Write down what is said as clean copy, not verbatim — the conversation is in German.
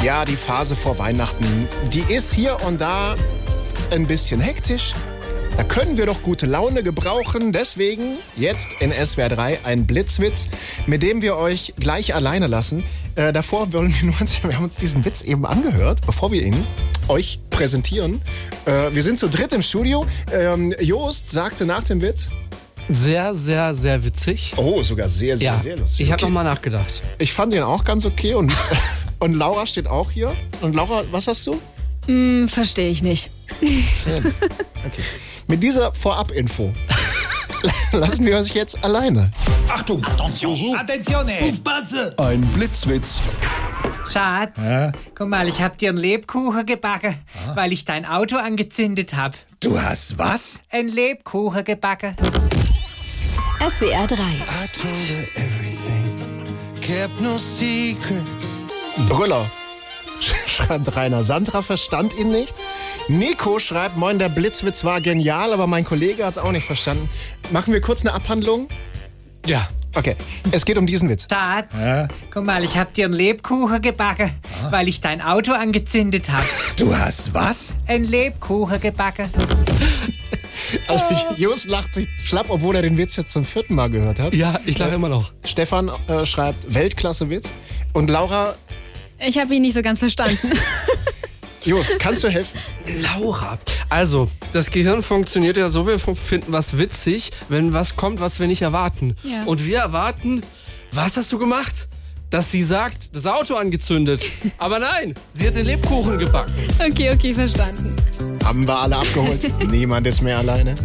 Ja, die Phase vor Weihnachten, die ist hier und da ein bisschen hektisch. Da können wir doch gute Laune gebrauchen. Deswegen jetzt in SWR 3 ein Blitzwitz, mit dem wir euch gleich alleine lassen. Davor wollen wir haben uns diesen Witz eben angehört, bevor wir ihn euch präsentieren. Wir sind zu dritt im Studio. Jost sagte nach dem Witz: Sehr, sehr, sehr witzig. Oh, sogar sehr, sehr, sehr lustig. Ich habe noch mal nachgedacht. Ich fand ihn auch ganz okay und Laura steht auch hier. Und Laura, was hast du? Verstehe ich nicht. Okay. Mit dieser Vorab-Info lassen wir euch jetzt alleine. Achtung! Attention! Attenzione! Aufpasse! Ein Blitzwitz. Schatz, guck mal, ich hab dir einen Lebkuchen gebacken, weil ich dein Auto angezündet hab. Du hast was? Ein Lebkuchen gebacken. SWR 3. I told her everything, kept no secret. Brüller, schreibt Rainer. Sandra verstand ihn nicht. Nico schreibt, moin, der Blitzwitz war genial, aber mein Kollege hat es auch nicht verstanden. Machen wir kurz eine Abhandlung? Ja. Okay, es geht um diesen Witz. Schatz, guck mal, ich hab dir einen Lebkuchen gebacken, weil ich dein Auto angezündet hab. Du hast was? Ein Lebkuchen gebacken. Also Just lacht sich schlapp, obwohl er den Witz jetzt zum 4. Mal gehört hat. Ja, ich lache immer noch. Stefan schreibt, Weltklasse-Witz. Und Laura, Ich habe ihn nicht so ganz verstanden. Just, kannst du helfen? Laura. Also, das Gehirn funktioniert ja so, wir finden was witzig, wenn was kommt, was wir nicht erwarten. Ja. Und wir erwarten, was hast du gemacht? Dass sie sagt, das Auto angezündet. Aber nein, sie hat den Lebkuchen gebacken. Okay, verstanden. Haben wir alle abgeholt. Niemand ist mehr alleine.